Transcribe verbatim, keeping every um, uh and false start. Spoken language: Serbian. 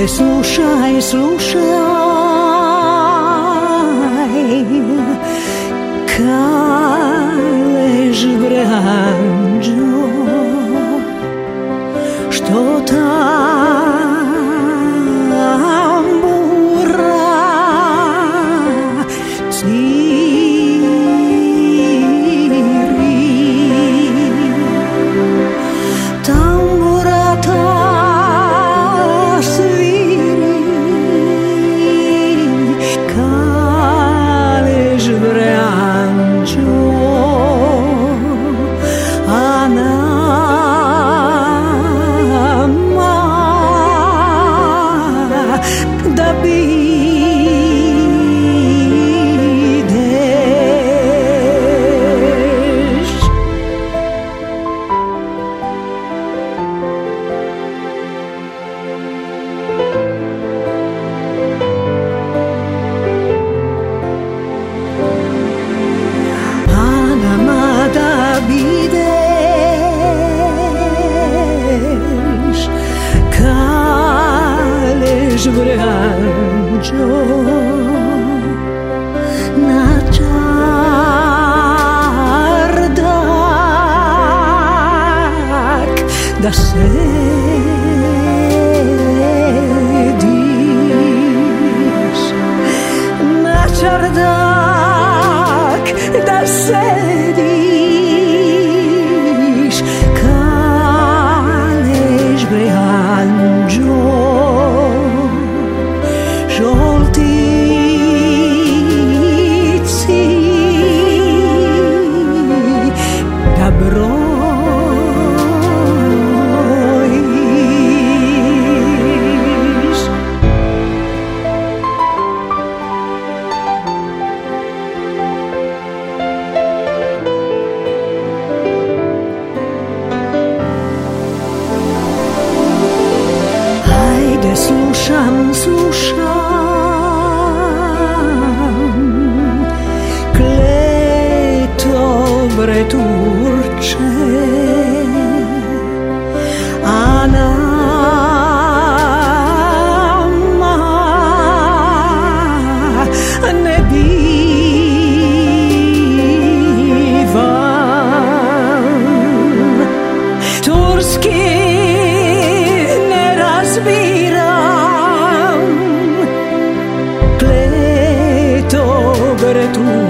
Ajde slušaj, slušaj, kažeš bre anđeo, što tambura cviri, tambura ta sviri, kažeš bre anđeo, a nama da bideš. A nama da bideš, kažeš bre anđeo, na čardak da sediš, na čardak da sediš, kažeš bre anđeo, žoltici da brojiš. Ajde slušam, slušam, kleto bre Turče, a nama ne bivam, turski ne razbiram, kleto bre Turče.